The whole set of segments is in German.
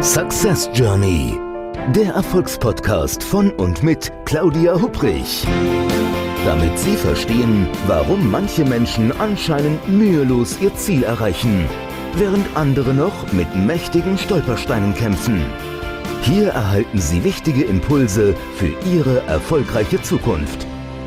Success Journey, der Erfolgspodcast von und mit Claudia Hupprich. Damit Sie verstehen, warum manche Menschen anscheinend mühelos ihr Ziel erreichen, während andere noch mit mächtigen Stolpersteinen kämpfen. Hier erhalten Sie wichtige Impulse für Ihre erfolgreiche Zukunft.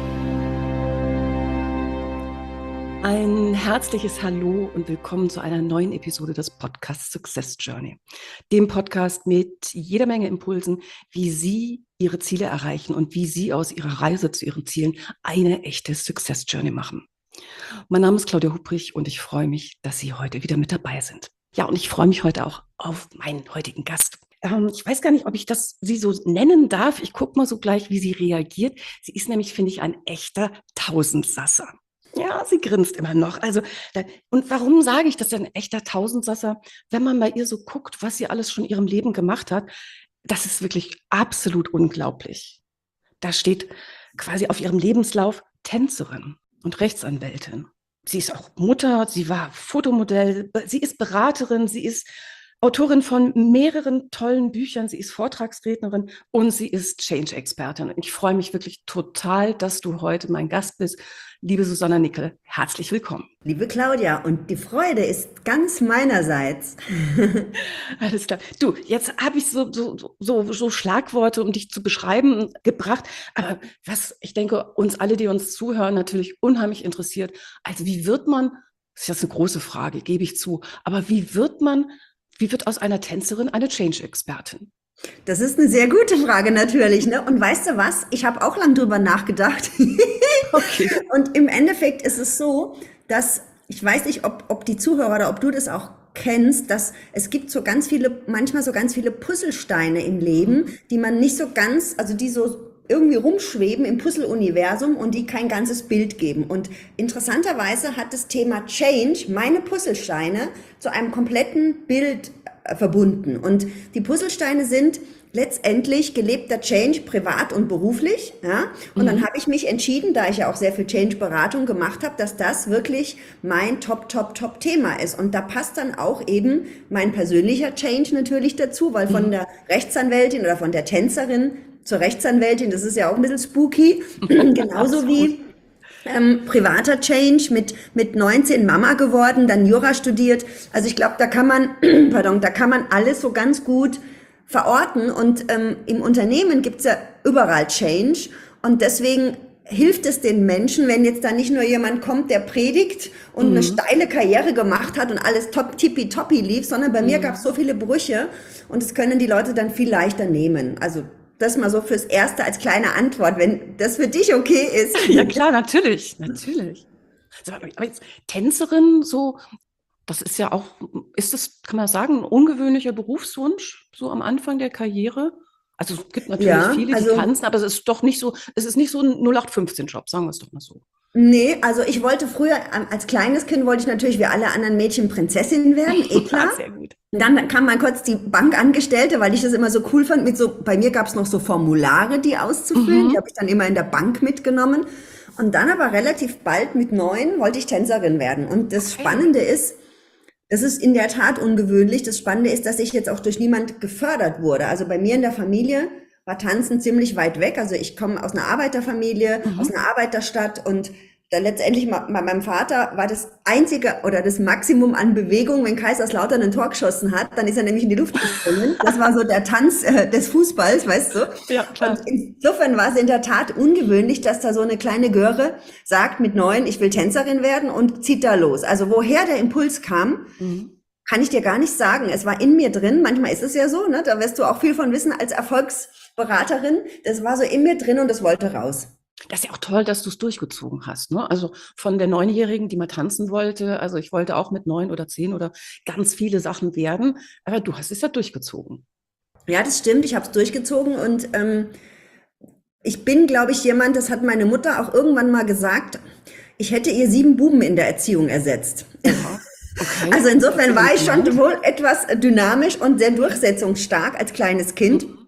Ein herzliches Hallo und willkommen zu einer neuen Episode des Podcasts Success Journey. Dem Podcast mit jeder Menge Impulsen, wie Sie Ihre Ziele erreichen und wie Sie aus Ihrer Reise zu Ihren Zielen eine echte Success Journey machen. Mein Name ist Claudia Hupprich und ich freue mich, dass Sie heute wieder mit dabei sind. Ja, und ich freue mich heute auch auf meinen heutigen Gast. Ich weiß gar nicht, ob ich sie so nennen darf. Ich gucke mal so gleich, wie sie reagiert. Sie ist nämlich, finde ich, ein echter Tausendsasser. Ja, sie grinst immer noch. Und warum sage ich, das ist ein echter Tausendsasser? Wenn man bei ihr so guckt, was sie alles schon in ihrem Leben gemacht hat, das ist wirklich absolut unglaublich. Da steht quasi auf ihrem Lebenslauf Tänzerin und Rechtsanwältin. Sie ist auch Mutter, sie war Fotomodell, sie ist Beraterin, sie ist Autorin von mehreren tollen Büchern, sie ist Vortragsrednerin und sie ist Change-Expertin. Ich freue mich wirklich total, dass du heute mein Gast bist. Liebe Susanna Nickel, herzlich willkommen. Liebe Claudia, und die Freude ist ganz meinerseits. Alles klar. Du, jetzt habe ich so Schlagworte, um dich zu beschreiben, gebracht. Aber was ich denke, uns alle, die uns zuhören, natürlich unheimlich interessiert. Also wie wird man, das ist jetzt eine große Frage, gebe ich zu, aber wie wird aus einer Tänzerin eine Change-Expertin? Das ist eine sehr gute Frage natürlich, ne? Und weißt du was? Ich habe auch lang drüber nachgedacht. Okay. Und im Endeffekt ist es so, dass, ich weiß nicht, ob die Zuhörer oder ob du das auch kennst, dass es gibt manchmal so ganz viele Puzzlesteine im Leben, die man nicht so ganz, also die so irgendwie rumschweben im Puzzle-Universum und die kein ganzes Bild geben. Und interessanterweise hat das Thema Change meine Puzzlesteine zu einem kompletten Bild verbunden. Und die Puzzlesteine sind letztendlich gelebter Change, privat und beruflich. Ja? Und dann habe ich mich entschieden, da ich ja auch sehr viel Change-Beratung gemacht habe, dass das wirklich mein Top-Thema ist. Und da passt dann auch eben mein persönlicher Change natürlich dazu, weil von der Rechtsanwältin oder von der Tänzerin zur Rechtsanwältin, das ist ja auch ein bisschen spooky, genauso wie privater Change, mit 19 Mama geworden, dann Jura studiert. Also ich glaube, da kann man alles so ganz gut verorten und im Unternehmen gibt's ja überall Change und deswegen hilft es den Menschen, wenn jetzt da nicht nur jemand kommt, der predigt und eine steile Karriere gemacht hat und alles tippitoppi lief, sondern bei mir gab's so viele Brüche und das können die Leute dann viel leichter nehmen. Also das mal so fürs Erste als kleine Antwort, wenn das für dich okay ist. Ja klar, natürlich. Aber jetzt Tänzerin, so, das ist ja auch, kann man sagen, ein ungewöhnlicher Berufswunsch, so am Anfang der Karriere? Also es gibt natürlich viele, die tanzen, aber es ist nicht so ein 0815-Job, sagen wir es doch mal so. Nee, also ich wollte früher, als kleines Kind wollte ich natürlich wie alle anderen Mädchen Prinzessin werden, klar. Sehr gut. Dann kam mal kurz die Bankangestellte, weil ich das immer so cool fand, bei mir gab es noch so Formulare, die auszufüllen, die habe ich dann immer in der Bank mitgenommen. Und dann aber relativ bald mit 9 wollte ich Tänzerin werden. Und das Spannende ist, das ist in der Tat ungewöhnlich, das Spannende ist, dass ich jetzt auch durch niemand gefördert wurde. Also bei mir in der Familie war Tanzen ziemlich weit weg. Also ich komme aus einer Arbeiterfamilie, aus einer Arbeiterstadt und dann letztendlich bei meinem Vater war das einzige oder das Maximum an Bewegung, wenn Kaiserslautern ein Tor geschossen hat, dann ist er nämlich in die Luft gesprungen. Das war so der Tanz des Fußballs, weißt du? Ja, klar. Und insofern war es in der Tat ungewöhnlich, dass da so eine kleine Göre sagt mit 9, ich will Tänzerin werden und zieht da los. Also woher der Impuls kam, kann ich dir gar nicht sagen. Es war in mir drin. Manchmal ist es ja so, ne? Da wirst du auch viel von wissen als Erfolgsberaterin. Das war so in mir drin und das wollte raus. Das ist ja auch toll, dass du es durchgezogen hast, ne? Also von der 9-Jährigen, die mal tanzen wollte, also ich wollte auch mit 9 oder 10 oder ganz viele Sachen werden, aber du hast es ja durchgezogen. Ja, das stimmt, ich habe es durchgezogen und ich bin, glaube ich, jemand, das hat meine Mutter auch irgendwann mal gesagt, ich hätte ihr 7 Buben in der Erziehung ersetzt. Ja. Okay. Also insofern war ich schon wohl etwas dynamisch und sehr durchsetzungsstark als kleines Kind.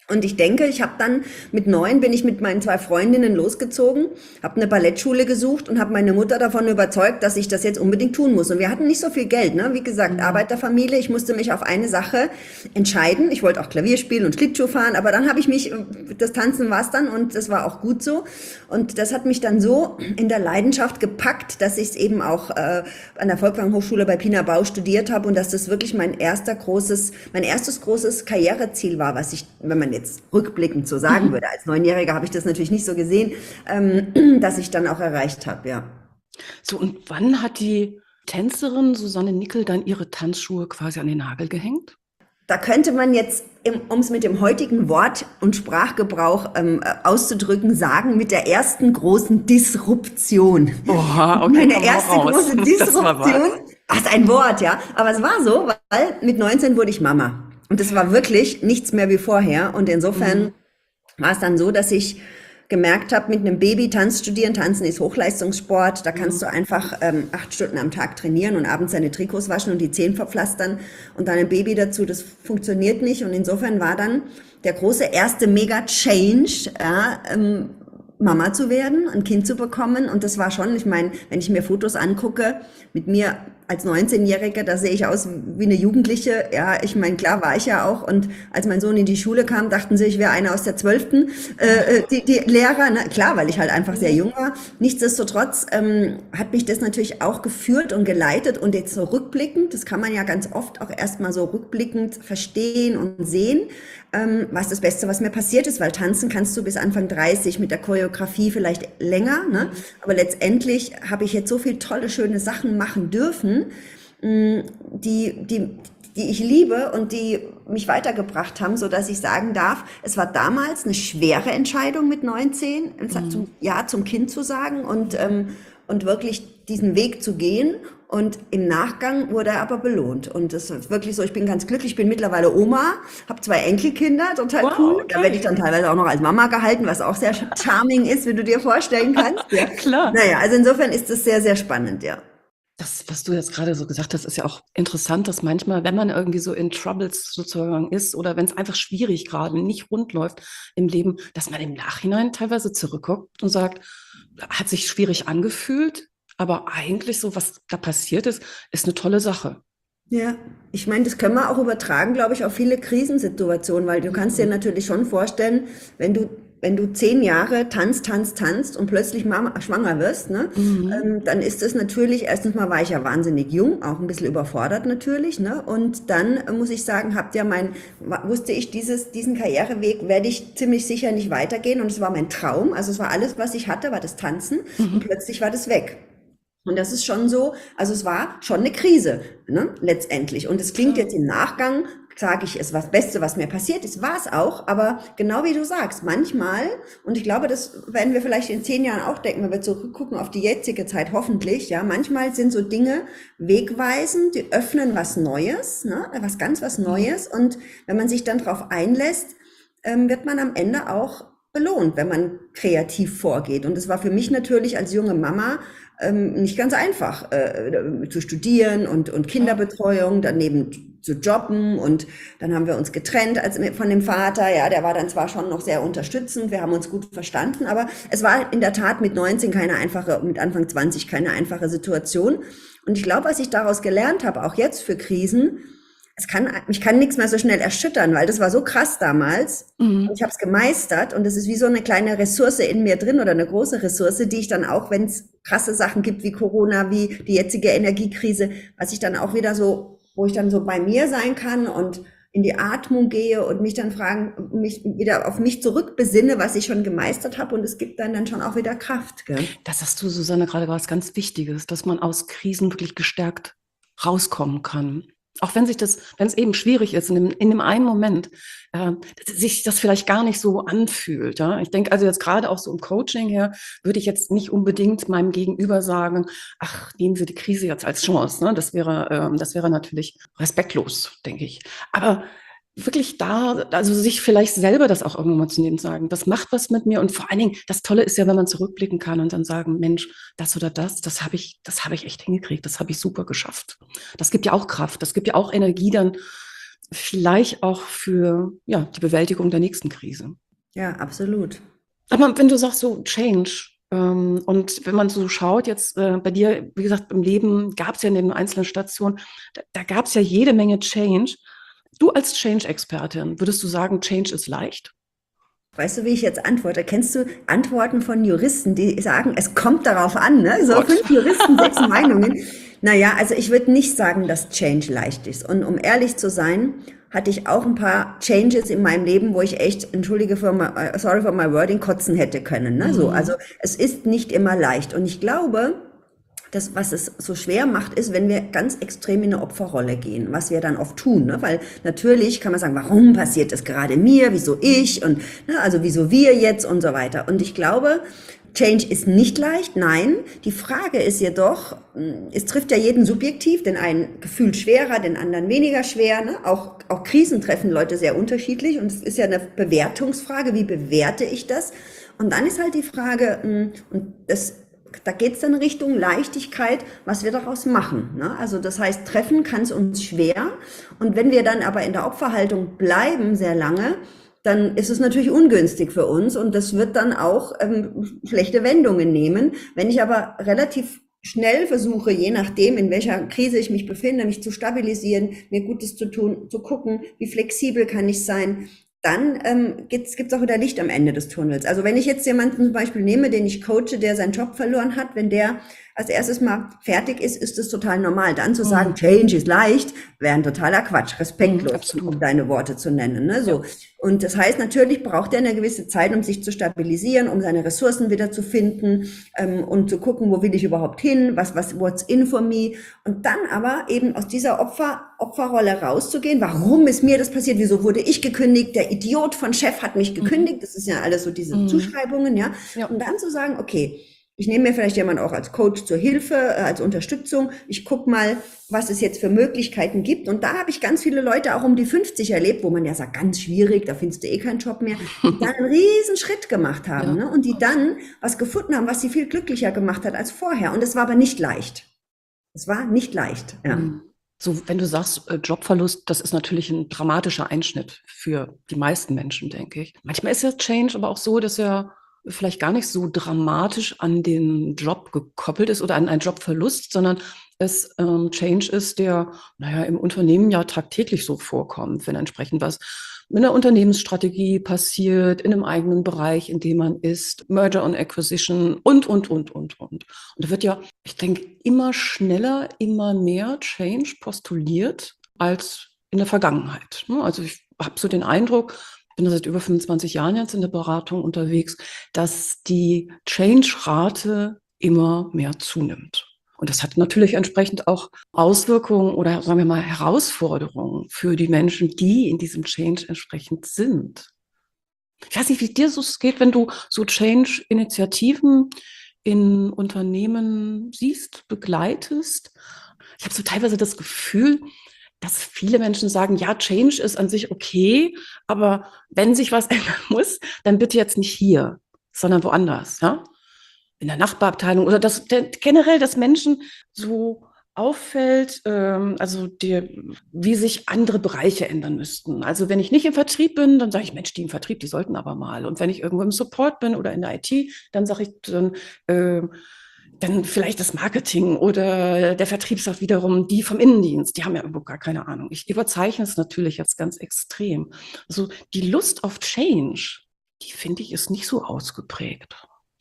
Und ich denke, ich habe dann mit 9 bin ich mit meinen 2 Freundinnen losgezogen, habe eine Ballettschule gesucht und habe meine Mutter davon überzeugt, dass ich das jetzt unbedingt tun muss. Und wir hatten nicht so viel Geld, ne? Wie gesagt, Arbeiterfamilie. Ich musste mich auf eine Sache entscheiden. Ich wollte auch Klavier spielen und Schlittschuh fahren, aber dann habe ich mich, das Tanzen war es dann und das war auch gut so. Und das hat mich dann so in der Leidenschaft gepackt, dass ich es eben auch an der Volkwang Hochschule bei Pina Bausch studiert habe und dass das wirklich mein erstes großes Karriereziel war, was ich, wenn man jetzt rückblickend so sagen würde. Als 9-Jähriger habe ich das natürlich nicht so gesehen, dass ich dann auch erreicht habe, ja. So, und wann hat die Tänzerin Susanne Nickel dann ihre Tanzschuhe quasi an den Nagel gehängt? Da könnte man jetzt, um es mit dem heutigen Wort- und Sprachgebrauch auszudrücken, sagen, mit der ersten großen Disruption. Oha, okay, Meine komm erste raus. große Das war Disruption. was. Ach, ist ein Wort, ja. Aber es war so, weil mit 19 wurde ich Mama. Und es war wirklich nichts mehr wie vorher. Und insofern war es dann so, dass ich gemerkt habe, mit einem Baby Tanz studieren. Tanzen ist Hochleistungssport. Da kannst du einfach 8 Stunden am Tag trainieren und abends deine Trikots waschen und die Zähne verpflastern und dann ein Baby dazu. Das funktioniert nicht. Und insofern war dann der große erste Mega-Change, ja, Mama zu werden, ein Kind zu bekommen. Und das war schon, ich meine, wenn ich mir Fotos angucke, mit mir als 19-Jährige, da sehe ich aus wie eine Jugendliche. Ja, ich meine, klar war ich ja auch. Und als mein Sohn in die Schule kam, dachten sie, ich wäre eine aus der 12. Die Lehrer, ne? Klar, weil ich halt einfach sehr jung war. Nichtsdestotrotz hat mich das natürlich auch geführt und geleitet. Und jetzt so rückblickend, das kann man ja ganz oft auch erstmal so rückblickend verstehen und sehen, was das Beste, was mir passiert ist. Weil tanzen kannst du bis Anfang 30 mit der Choreografie vielleicht länger. Ne? Aber letztendlich habe ich jetzt so viele tolle, schöne Sachen machen dürfen, die ich liebe und die mich weitergebracht haben, so dass ich sagen darf, es war damals eine schwere Entscheidung mit 19, Ja zum Kind zu sagen und wirklich diesen Weg zu gehen. Und im Nachgang wurde er aber belohnt. Und das ist wirklich so, ich bin ganz glücklich, ich bin mittlerweile Oma, habe 2 Enkelkinder, total cool. Da werde ich dann teilweise auch noch als Mama gehalten, was auch sehr charming ist, wie du dir vorstellen kannst. Ja, klar. Naja, also insofern ist das sehr, sehr spannend, ja. Das, was du jetzt gerade so gesagt hast, ist ja auch interessant, dass manchmal, wenn man irgendwie so in Troubles sozusagen ist oder wenn es einfach schwierig gerade nicht rund läuft im Leben, dass man im Nachhinein teilweise zurückguckt und sagt, hat sich schwierig angefühlt, aber eigentlich so, was da passiert ist, ist eine tolle Sache. Ja, ich meine, das können wir auch übertragen, glaube ich, auf viele Krisensituationen, weil du kannst dir natürlich schon vorstellen, wenn du 10 Jahre tanzt und plötzlich schwanger wirst, ne, dann ist es natürlich, erstens mal war ich ja wahnsinnig jung, auch ein bisschen überfordert natürlich, ne, und dann muss ich sagen, wusste ich, diesen Karriereweg werde ich ziemlich sicher nicht weitergehen und es war mein Traum, also es war alles, was ich hatte, war das Tanzen und plötzlich war das weg. Und das ist schon so, also es war schon eine Krise, ne, letztendlich. Und es klingt jetzt im Nachgang, sage ich, es war das Beste, was mir passiert ist, war es auch, aber genau wie du sagst, manchmal, und ich glaube, das werden wir vielleicht in 10 Jahren auch denken, wenn wir zurückgucken auf die jetzige Zeit, hoffentlich, ja, manchmal sind so Dinge wegweisend, die öffnen was Neues, ne, was Neues, und wenn man sich dann drauf einlässt, wird man am Ende auch belohnt, wenn man kreativ vorgeht. Und es war für mich natürlich als junge Mama nicht ganz einfach, zu studieren und Kinderbetreuung, daneben zu jobben, und dann haben wir uns getrennt von dem Vater, ja, der war dann zwar schon noch sehr unterstützend, wir haben uns gut verstanden, aber es war in der Tat mit 19 mit Anfang 20 keine einfache Situation. Und ich glaube, was ich daraus gelernt habe, auch jetzt für Krisen, mich kann nichts mehr so schnell erschüttern, weil das war so krass damals. Und ich habe es gemeistert und es ist wie so eine kleine Ressource in mir drin oder eine große Ressource, die ich dann auch, wenn es krasse Sachen gibt wie Corona, wie die jetzige Energiekrise, was ich dann auch wieder so, wo ich dann so bei mir sein kann und in die Atmung gehe und mich wieder auf mich zurückbesinne, was ich schon gemeistert habe, und es gibt dann schon auch wieder Kraft. Gell? Das hast du, Susanne, gerade was ganz Wichtiges, dass man aus Krisen wirklich gestärkt rauskommen kann. Auch wenn es eben schwierig ist, in dem einen Moment, sich das vielleicht gar nicht so anfühlt. Ja? Ich denke also jetzt gerade auch so im Coaching her, würde ich jetzt nicht unbedingt meinem Gegenüber sagen, ach, nehmen Sie die Krise jetzt als Chance. Ne? Das wäre natürlich respektlos, denke ich. Aber wirklich also sich vielleicht selber das auch irgendwann mal zu nehmen, sagen, das macht was mit mir, und vor allen Dingen, das Tolle ist ja, wenn man zurückblicken kann und dann sagen, Mensch, das oder das habe ich echt hingekriegt, das habe ich super geschafft. Das gibt ja auch Kraft, das gibt ja auch Energie, dann vielleicht auch für die Bewältigung der nächsten Krise. Ja, absolut. Aber wenn du sagst so Change, und wenn man so schaut, jetzt bei dir, wie gesagt, im Leben gab es ja in den einzelnen Stationen, da gab es ja jede Menge Change. Du als Change-Expertin, würdest du sagen, Change ist leicht? Weißt du, wie ich jetzt antworte? Kennst du Antworten von Juristen, die sagen, es kommt darauf an, ne? So 5 Juristen, 6 Meinungen. Naja, also ich würde nicht sagen, dass Change leicht ist. Und um ehrlich zu sein, hatte ich auch ein paar Changes in meinem Leben, wo ich echt, sorry for my wording, kotzen hätte können, ne? So, also es ist nicht immer leicht. Und ich glaube, das, was es so schwer macht, ist, wenn wir ganz extrem in eine Opferrolle gehen, was wir dann oft tun, ne? Weil natürlich kann man sagen, warum passiert das gerade mir, wieso ich und ne, also wieso wir jetzt und so weiter. Und ich glaube, Change ist nicht leicht, nein. Die Frage ist jedoch, es trifft ja jeden subjektiv, den einen gefühlt schwerer, den anderen weniger schwer. Ne? Auch Krisen treffen Leute sehr unterschiedlich und es ist ja eine Bewertungsfrage, wie bewerte ich das? Und dann ist halt die Frage, da geht es dann Richtung Leichtigkeit, was wir daraus machen. Ne? Also das heißt, treffen kann es uns schwer. Und wenn wir dann aber in der Opferhaltung bleiben sehr lange, dann ist es natürlich ungünstig für uns und das wird dann auch schlechte Wendungen nehmen. Wenn ich aber relativ schnell versuche, je nachdem, in welcher Krise ich mich befinde, mich zu stabilisieren, mir Gutes zu tun, zu gucken, wie flexibel kann ich sein, dann gibt's auch wieder Licht am Ende des Tunnels. Also wenn ich jetzt jemanden zum Beispiel nehme, den ich coache, der seinen Job verloren hat, wenn der als erstes mal fertig ist, ist es total normal. Dann zu sagen, Change ist leicht, wäre ein totaler Quatsch, respektlos, um deine Worte zu nennen. Ne? So. Und das heißt, natürlich braucht er eine gewisse Zeit, um sich zu stabilisieren, um seine Ressourcen wieder zu finden und zu gucken, wo will ich überhaupt hin, what's in for me. Und dann aber eben aus dieser Opferrolle rauszugehen. Warum ist mir das passiert? Wieso wurde ich gekündigt? Der Idiot von Chef hat mich gekündigt. Das ist ja alles so diese Zuschreibungen, ja. Und dann zu sagen, okay, ich nehme mir vielleicht jemanden auch als Coach zur Hilfe, als Unterstützung. Ich gucke mal, was es jetzt für Möglichkeiten gibt. Und da habe ich ganz viele Leute auch um die 50 erlebt, wo man ja sagt, ganz schwierig, da findest du eh keinen Job mehr, die dann einen riesen Schritt gemacht haben, ne? Und die dann was gefunden haben, was sie viel glücklicher gemacht hat als vorher. Und es war aber nicht leicht. Es war nicht leicht, ja. So, wenn du sagst, Jobverlust, das ist natürlich ein dramatischer Einschnitt für die meisten Menschen, denke ich. Manchmal ist ja Change aber auch so, dass er vielleicht gar nicht so dramatisch an den Job gekoppelt ist oder an einen Jobverlust, sondern es Change ist, der im Unternehmen ja tagtäglich so vorkommt, wenn entsprechend was mit einer Unternehmensstrategie passiert, in einem eigenen Bereich, in dem man ist, Merger und Acquisition und. Und da wird ja, ich denke, immer schneller, immer mehr Change postuliert als in der Vergangenheit. Also ich habe so den Eindruck, bin seit über 25 Jahren jetzt in der Beratung unterwegs, dass die Change-Rate immer mehr zunimmt. Und das hat natürlich entsprechend auch Auswirkungen oder sagen wir mal Herausforderungen für die Menschen, die in diesem Change entsprechend sind. Ich weiß nicht, wie dir so geht, wenn du so Change-Initiativen in Unternehmen siehst, begleitest. Ich habe so teilweise das Gefühl, dass viele Menschen sagen, ja, Change ist an sich okay, aber wenn sich was ändern muss, dann bitte jetzt nicht hier, sondern woanders, ja? In der Nachbarabteilung oder generell, dass Menschen so auffällt, wie sich andere Bereiche ändern müssten. Also wenn ich nicht im Vertrieb bin, dann sage ich, Mensch, die im Vertrieb, die sollten aber mal. Und wenn ich irgendwo im Support bin oder in der IT, dann sage ich dann vielleicht das Marketing oder der Vertrieb sagt wiederum, die vom Innendienst, die haben ja irgendwo gar keine Ahnung. Ich überzeichne es natürlich jetzt ganz extrem. Also die Lust auf Change, die finde ich, ist nicht so ausgeprägt.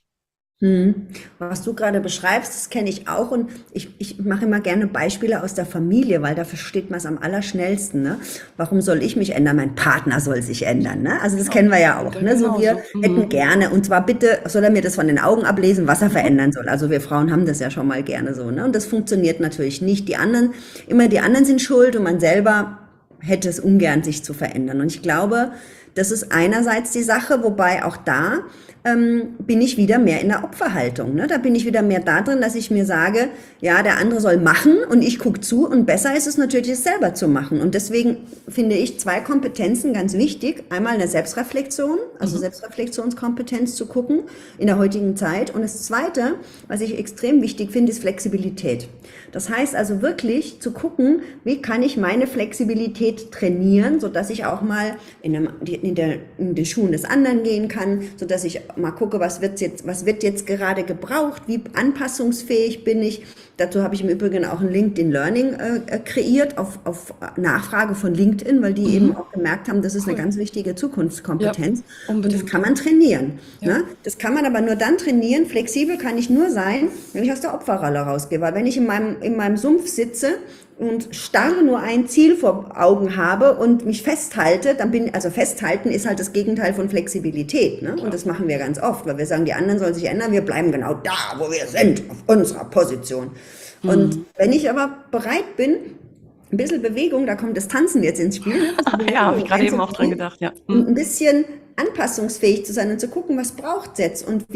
Was du gerade beschreibst, das kenne ich auch und ich mache immer gerne Beispiele aus der Familie, weil da versteht man es am allerschnellsten. Ne? Warum soll ich mich ändern? Mein Partner soll sich ändern. Ne? Also das kennen wir ja auch. Ne? So wir hätten gerne, und zwar bitte soll er mir das von den Augen ablesen, was er verändern soll. Also wir Frauen haben das ja schon mal gerne so. Ne? Und das funktioniert natürlich nicht. Die anderen sind schuld und man selber hätte es ungern, sich zu verändern. Und ich glaube, Das ist einerseits die Sache, wobei auch da bin ich wieder mehr in der Opferhaltung. Ne? Da bin ich wieder mehr da drin, dass ich mir sage, ja, der andere soll machen und ich gucke zu und besser ist es natürlich, es selber zu machen. Und deswegen finde ich 2 Kompetenzen ganz wichtig. Einmal eine Selbstreflexion, also Selbstreflexionskompetenz zu gucken in der heutigen Zeit. Und das Zweite, was ich extrem wichtig finde, ist Flexibilität. Das heißt also wirklich zu gucken, wie kann ich meine Flexibilität trainieren, sodass ich auch mal in den Schuhen des anderen gehen kann, sodass ich mal gucke, was wird jetzt gerade gebraucht, wie anpassungsfähig bin ich. Dazu habe ich im Übrigen auch ein LinkedIn Learning kreiert auf Nachfrage von LinkedIn, weil die eben auch gemerkt haben, das ist eine ganz wichtige Zukunftskompetenz. Ja, und das kann man trainieren. Ja. Ne? Das kann man aber nur dann trainieren. Flexibel kann ich nur sein, wenn ich aus der Opferrolle rausgehe. Weil wenn ich in meinem Sumpf sitze und starr nur ein Ziel vor Augen habe und mich festhalte, also festhalten ist halt das Gegenteil von Flexibilität. Ne? Und das machen wir ganz oft, weil wir sagen, die anderen sollen sich ändern, wir bleiben genau da, wo wir sind, auf unserer Position. Und wenn ich aber bereit bin, ein bisschen Bewegung, da kommt das Tanzen jetzt ins Spiel. Ja, habe ich gerade eben auch dran gedacht, ja. Und ein bisschen anpassungsfähig zu sein und zu gucken, was braucht es jetzt und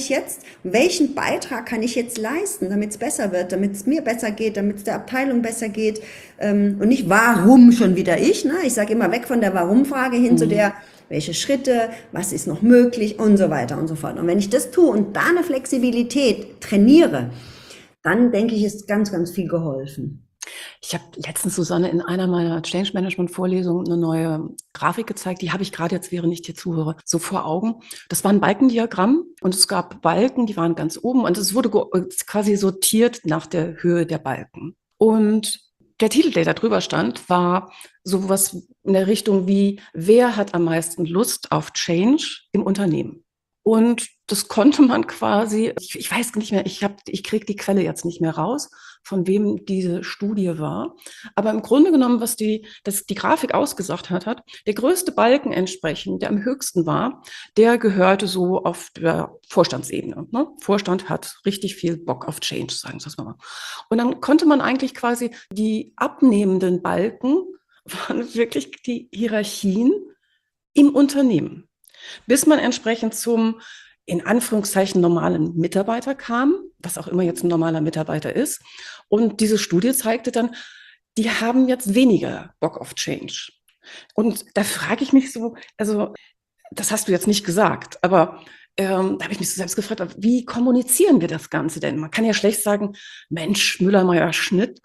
welchen Beitrag kann ich jetzt leisten, damit es besser wird, damit es mir besser geht, damit es der Abteilung besser geht und nicht warum schon wieder ich. Ne? Ich sage immer weg von der Warum-Frage hin zu der, welche Schritte, was ist noch möglich und so weiter und so fort. Und wenn ich das tue und da eine Flexibilität trainiere, dann denke ich, ist ganz, ganz viel geholfen. Ich habe letztens, Susanne, in einer meiner Change Management Vorlesungen eine neue Grafik gezeigt. Die habe ich gerade jetzt, während ich dir zuhöre, so vor Augen. Das war ein Balkendiagramm und es gab Balken, die waren ganz oben und es wurde quasi sortiert nach der Höhe der Balken. Und der Titel, der da drüber stand, war sowas in der Richtung wie, wer hat am meisten Lust auf Change im Unternehmen? Und das konnte man quasi, ich weiß nicht mehr, ich kriege die Quelle jetzt nicht mehr raus, von wem diese Studie war. Aber im Grunde genommen, was die Grafik ausgesagt hat, der größte Balken entsprechend, der am höchsten war, der gehörte so auf der Vorstandsebene. Ne? Vorstand hat richtig viel Bock auf Change, sagen wir es mal. Und dann konnte man eigentlich quasi die abnehmenden Balken, waren wirklich die Hierarchien im Unternehmen. Bis man entsprechend zum, in Anführungszeichen, normalen Mitarbeiter kam, was auch immer jetzt ein normaler Mitarbeiter ist. Und diese Studie zeigte dann, die haben jetzt weniger Bock auf Change. Und da frage ich mich so, also das hast du jetzt nicht gesagt, aber da habe ich mich so selbst gefragt, wie kommunizieren wir das Ganze denn? Man kann ja schlecht sagen, Mensch, Schmidt,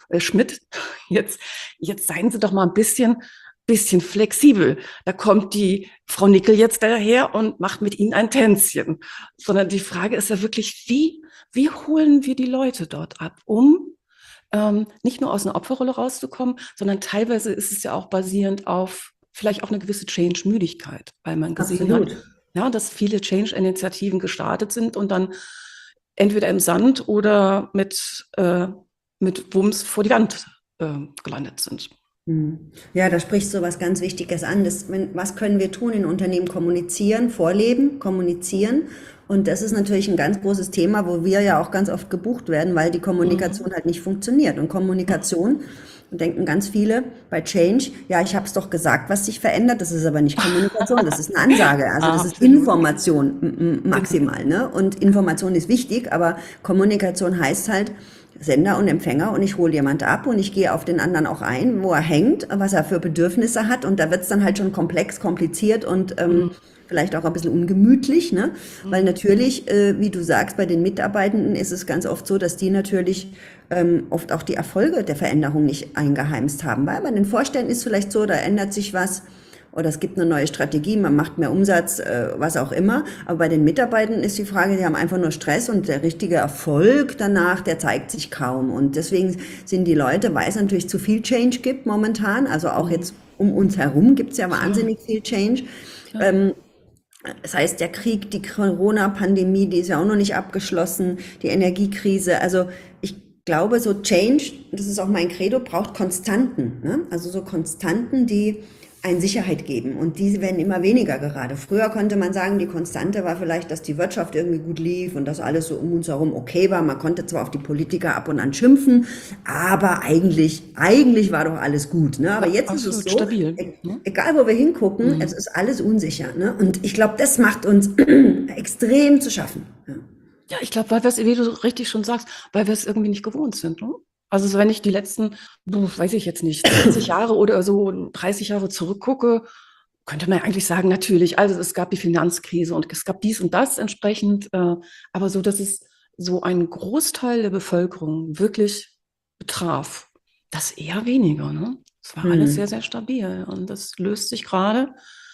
jetzt seien Sie doch mal ein bisschen flexibel. Da kommt die Frau Nickel jetzt daher und macht mit Ihnen ein Tänzchen. Sondern die Frage ist ja wirklich, wie holen wir die Leute dort ab, um nicht nur aus einer Opferrolle rauszukommen, sondern teilweise ist es ja auch basierend auf vielleicht auch eine gewisse Change-Müdigkeit, weil man gesehen hat, ja, dass viele Change-Initiativen gestartet sind und dann entweder im Sand oder mit Wumms vor die Wand gelandet sind. Ja, da sprichst du was ganz Wichtiges an. Was können wir tun in Unternehmen? Kommunizieren, vorleben, kommunizieren. Und das ist natürlich ein ganz großes Thema, wo wir ja auch ganz oft gebucht werden, weil die Kommunikation halt nicht funktioniert. Und Kommunikation, denken ganz viele bei Change, ja, ich habe es doch gesagt, was sich verändert. Das ist aber nicht Kommunikation, das ist eine Ansage. Also das ist Information maximal. Ne? Und Information ist wichtig, aber Kommunikation heißt halt, Sender und Empfänger und ich hole jemand ab und ich gehe auf den anderen auch ein, wo er hängt, was er für Bedürfnisse hat und da wird es dann halt schon komplex, kompliziert und vielleicht auch ein bisschen ungemütlich, ne? Weil natürlich, wie du sagst, bei den Mitarbeitenden ist es ganz oft so, dass die natürlich oft auch die Erfolge der Veränderung nicht eingeheimst haben, weil bei den Vorständen ist vielleicht so, da ändert sich was, oder es gibt eine neue Strategie, man macht mehr Umsatz, was auch immer. Aber bei den Mitarbeitern ist die Frage, die haben einfach nur Stress und der richtige Erfolg danach, der zeigt sich kaum. Und deswegen sind die Leute, weil es natürlich zu viel Change gibt momentan, also auch jetzt um uns herum gibt es ja wahnsinnig viel Change. Das heißt, der Krieg, die Corona-Pandemie, die ist ja auch noch nicht abgeschlossen, die Energiekrise. Also ich glaube, so Change, das ist auch mein Credo, braucht Konstanten. Ne? Also so Konstanten, die einen Sicherheit geben. Und diese werden immer weniger gerade. Früher konnte man sagen, die Konstante war vielleicht, dass die Wirtschaft irgendwie gut lief und dass alles so um uns herum okay war. Man konnte zwar auf die Politiker ab und an schimpfen, aber eigentlich war doch alles gut. Ne? Aber jetzt ist es Absolut so, stabil. Ne? egal wo wir hingucken, es ist alles unsicher. Ne? Und ich glaube, das macht uns extrem zu schaffen. Ja. Ja, ich glaube, weil wir es, wie du so richtig schon sagst, weil wir es irgendwie nicht gewohnt sind. Ne? Also so, wenn ich die letzten, weiß ich jetzt nicht, 20 Jahre oder so 30 Jahre zurückgucke, könnte man ja eigentlich sagen, natürlich, also es gab die Finanzkrise und es gab dies und das entsprechend, aber so, dass es so einen Großteil der Bevölkerung wirklich betraf, das eher weniger. Ne? Es war alles sehr, sehr stabil und das löst sich gerade,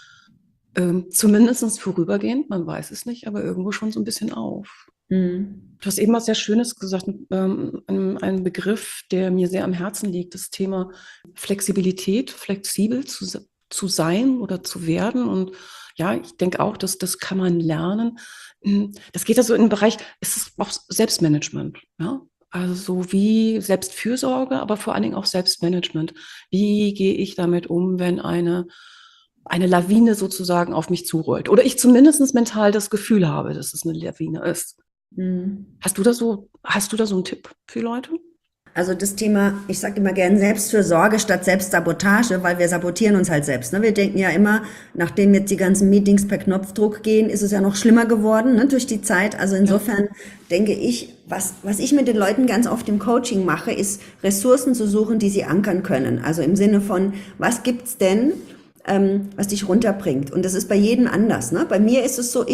zumindest vorübergehend, man weiß es nicht, aber irgendwo schon so ein bisschen auf. Mhm. Du hast eben was sehr Schönes gesagt, einen Begriff, der mir sehr am Herzen liegt, das Thema Flexibilität, flexibel zu sein oder zu werden. Und ja, ich denke auch, dass das kann man lernen. Das geht also in den Bereich, es ist auch Selbstmanagement, ja. Also so wie Selbstfürsorge, aber vor allen Dingen auch Selbstmanagement. Wie gehe ich damit um, wenn eine Lawine sozusagen auf mich zurollt? Oder ich zumindest mental das Gefühl habe, dass es eine Lawine ist. Mhm. Hast du da so einen Tipp für Leute? Also das Thema, ich sage immer gern Selbstfürsorge statt Selbstsabotage, weil wir sabotieren uns halt selbst. Ne? Wir denken ja immer, nachdem jetzt die ganzen Meetings per Knopfdruck gehen, ist es ja noch schlimmer geworden, ne, durch die Zeit. Also insofern denke ich, was ich mit den Leuten ganz oft im Coaching mache, ist Ressourcen zu suchen, die sie ankern können. Also im Sinne von, was gibt's denn, was dich runterbringt. Und das ist bei jedem anders. Ne? Bei mir ist es so,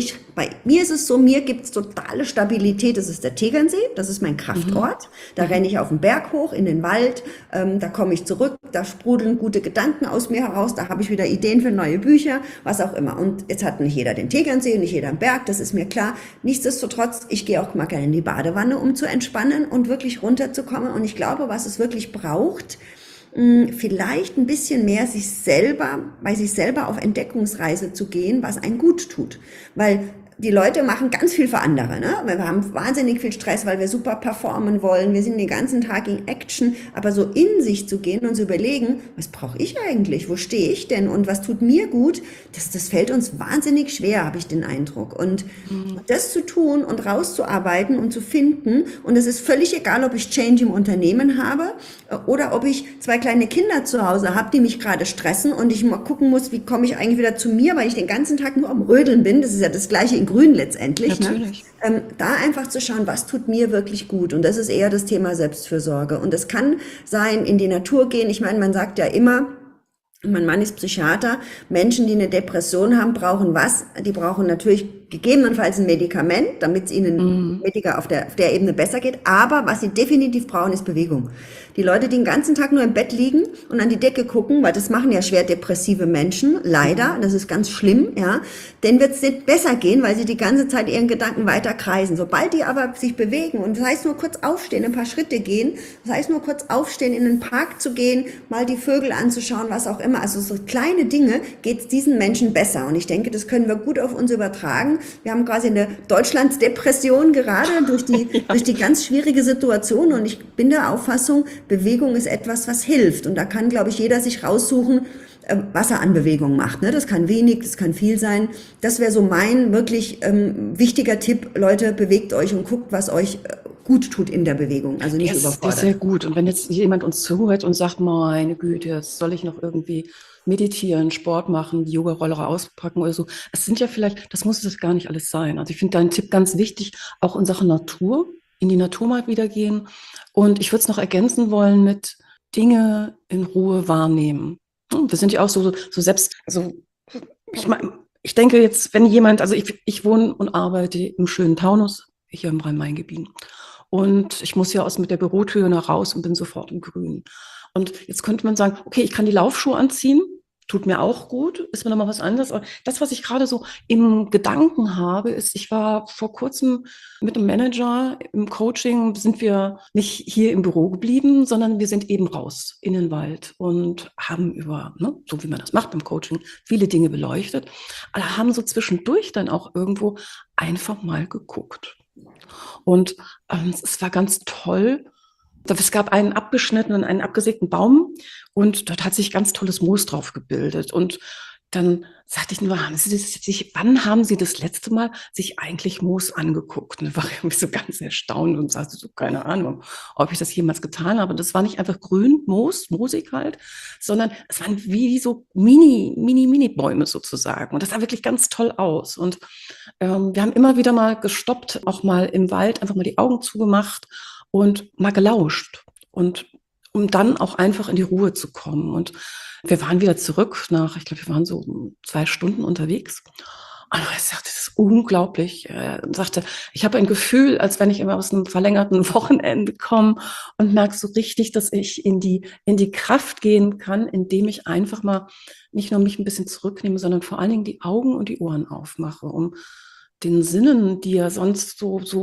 mir gibt es totale Stabilität. Das ist der Tegernsee, das ist mein Kraftort. Da renne ich auf den Berg hoch, in den Wald, da komme ich zurück, da sprudeln gute Gedanken aus mir heraus, da habe ich wieder Ideen für neue Bücher, was auch immer. Und jetzt hat nicht jeder den Tegernsee, nicht jeder einen Berg, das ist mir klar. Nichtsdestotrotz, ich gehe auch mal gerne in die Badewanne, um zu entspannen und wirklich runterzukommen. Und ich glaube, was es wirklich braucht, vielleicht ein bisschen mehr bei sich selber auf Entdeckungsreise zu gehen, was einen gut tut. Weil die Leute machen ganz viel für andere. Ne? Wir haben wahnsinnig viel Stress, weil wir super performen wollen. Wir sind den ganzen Tag in Action. Aber so in sich zu gehen und zu überlegen, was brauche ich eigentlich? Wo stehe ich denn? Und was tut mir gut? Das fällt uns wahnsinnig schwer, habe ich den Eindruck. Und das zu tun und rauszuarbeiten und zu finden. Und es ist völlig egal, ob ich Change im Unternehmen habe oder ob ich 2 kleine Kinder zu Hause habe, die mich gerade stressen und ich mal gucken muss, wie komme ich eigentlich wieder zu mir, weil ich den ganzen Tag nur am Rödeln bin. Das ist ja das Gleiche in Grün letztendlich. Natürlich. Ne? Da einfach zu schauen, was tut mir wirklich gut. Und das ist eher das Thema Selbstfürsorge. Und es kann sein, in die Natur gehen. Ich meine, man sagt ja immer, mein Mann ist Psychiater, Menschen, die eine Depression haben, brauchen was? Die brauchen natürlich gegebenenfalls ein Medikament, damit es ihnen auf der Ebene besser geht. Aber was sie definitiv brauchen, ist Bewegung. Die Leute, die den ganzen Tag nur im Bett liegen und an die Decke gucken, weil das machen ja schwer depressive Menschen, leider, das ist ganz schlimm, ja, denen wird es nicht besser gehen, weil sie die ganze Zeit ihren Gedanken weiter kreisen. Sobald die aber sich bewegen und das heißt nur kurz aufstehen, ein paar Schritte gehen, das heißt nur kurz aufstehen, in den Park zu gehen, mal die Vögel anzuschauen, was auch immer, also so kleine Dinge, geht es diesen Menschen besser. Und ich denke, das können wir gut auf uns übertragen. Wir haben quasi eine Deutschlandsdepression gerade durch die ganz schwierige Situation und ich bin der Auffassung, Bewegung ist etwas, was hilft. Und da kann, glaube ich, jeder sich raussuchen, was er an Bewegung macht. Ne? Das kann wenig, das kann viel sein. Das wäre so mein wirklich wichtiger Tipp. Leute, bewegt euch und guckt, was euch gut tut in der Bewegung. Also nicht überfordert. Das ist sehr gut. Und wenn jetzt jemand uns zuhört und sagt, meine Güte, jetzt soll ich noch irgendwie meditieren, Sport machen, die Yoga-Roller auspacken oder so. Es sind ja vielleicht, das muss es gar nicht alles sein. Also ich finde deinen Tipp ganz wichtig, auch in Sachen Natur, in die Natur mal wieder gehen. Und ich würde es noch ergänzen wollen mit Dinge in Ruhe wahrnehmen. Wir sind ja auch so selbst, also ich denke jetzt, wenn jemand, also ich wohne und arbeite im schönen Taunus, hier im Rhein-Main-Gebiet. Und ich muss ja mit der Bürotür nach raus und bin sofort im Grün. Und jetzt könnte man sagen, okay, ich kann die Laufschuhe anziehen, tut mir auch gut, ist mir nochmal was anderes. Aber das, was ich gerade so im Gedanken habe, ist, ich war vor kurzem mit einem Manager im Coaching, sind wir nicht hier im Büro geblieben, sondern wir sind eben raus in den Wald und haben über, ne, so wie man das macht beim Coaching, viele Dinge beleuchtet, aber haben so zwischendurch dann auch irgendwo einfach mal geguckt. Und es war ganz toll, Es gab einen abgeschnittenen, einen abgesägten Baum und dort hat sich ganz tolles Moos drauf gebildet. Und dann sagte ich nur, wann haben Sie das letzte Mal sich eigentlich Moos angeguckt? Und dann war ich irgendwie so ganz erstaunt und sagte so, keine Ahnung, ob ich das jemals getan habe. Und das war nicht einfach grün, moosig halt, sondern es waren wie so Mini-Bäume sozusagen. Und das sah wirklich ganz toll aus. Und wir haben immer wieder mal gestoppt, auch mal im Wald, einfach mal die Augen zugemacht und mal gelauscht. Und um dann auch einfach in die Ruhe zu kommen. Und wir waren wieder zurück ich glaube, wir waren so 2 Stunden unterwegs. Und er sagte, das ist unglaublich. Er sagte, ich habe ein Gefühl, als wenn ich immer aus einem verlängerten Wochenende komme und merke so richtig, dass ich in die Kraft gehen kann, indem ich einfach mal nicht nur mich ein bisschen zurücknehme, sondern vor allen Dingen die Augen und die Ohren aufmache, um den Sinnen, die ja sonst